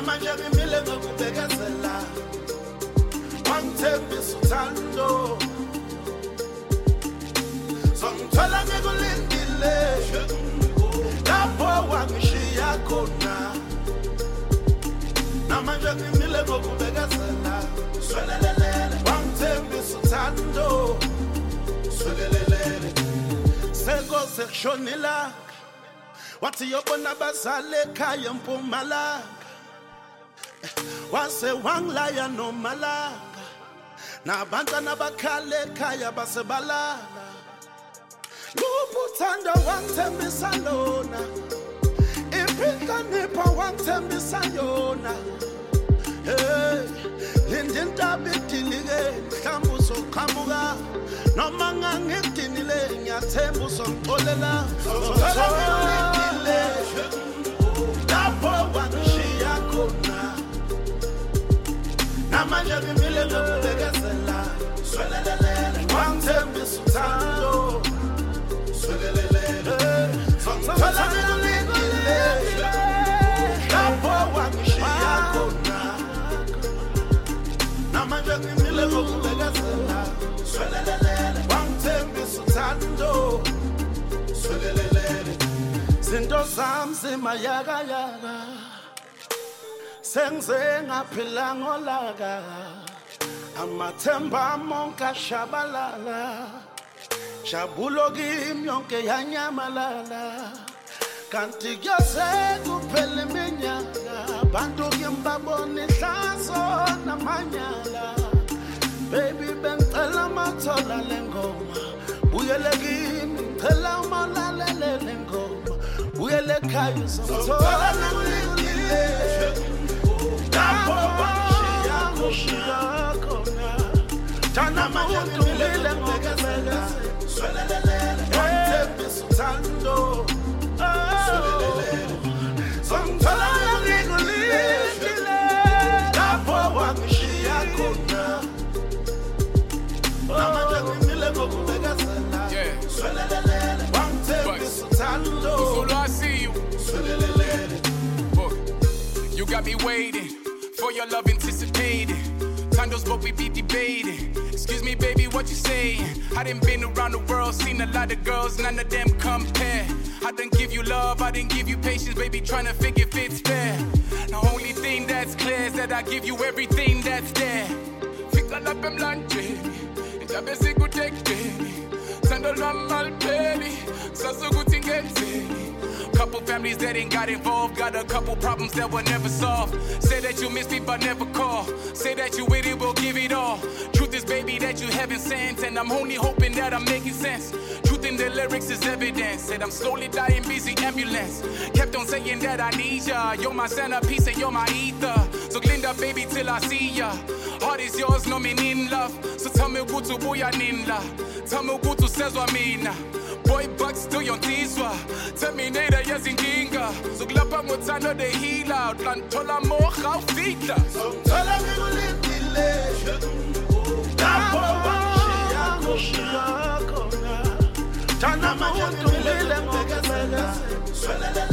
namanje ngimile ngokubekezela wangithembisa uthando songithola ngikulindile lapho wangishiya khona namanje ngimile ngokubekezela swelelelele wangithembisa uthando swelelelele seko sekushonila wathi yobona bazale ekhaya eMpumalanga wase wangilaya nomalanga nabantwana bakhala ekhaya basebalala lubuthanda wangithembisa lona impinkanipha wangithembisa yona hey lindintaba idilike mhlawumbe uzoqhamuka noma ngangidinile ngiyathemba uzongixolela uzongixolela lapho wangishiya khona namanje ngimile ngokubekezela swelelelele wangithembisa uthando swelelelele songithola ngikulindile lapho wangishiya khona namanje ngimile ngokubekezela swelelelele wangithembisa uthando swelelelele zinto zami zimayakayaka sengize ngaphila ngolaka amathemba monke ashabalala jabulo kimi yonke yanyamalala kanti kuyose kuphela iminyaka abantu ngiyambabona ihlazo namanyala baby bengicela mathola lengoma buyele kimi ngicela umalalele lengoma buyele ekhaya uzongithola ngilindile lapho wangishiya khona thana manje ngimile ngokubekezela swelelelele wangithembisa uthando swelelelele songithola ngikulindile lapho wangishiya khona namanje ngimile ngokubekezela swelelelele wangithembisa uthando swelelelele you got me waiting for your love anticipated. Condos, but we be debating. Excuse me, baby, what you saying? I done been around the world, seen a lot of girls, none of them compare. I done give you love, I didn't give you patience, baby, tryna figure if it's fair. The only thing that's clear is that I give you everything that's there. Fika la pemlanje, njabe sikutekeni, sando la malpeli, sasukuthi ngenzeni. Couple families that ain't got involved, got a couple problems that were never solved. Say that you miss me but never call. Say that you with it, will give it all. Truth is, baby, that you haven't sent, and I'm only hoping that I'm making sense. Truth in the lyrics is evidence. Said I'm slowly dying, busy ambulance. Kept on saying that I need ya. You're my centerpiece and you're my ether. So Glinda, baby, till I see ya. Heart is yours, no mean in love. So tell me who to boy ninla. Tell me who to says what mean. Boy bucks to your teaswa. Terminator yes inginga. So glapa mutano the healer. Plantola mocha fita. So tell me ngulindile. Lapho wangishiya khona. Thana manje ngimile ngokubekezela swelelele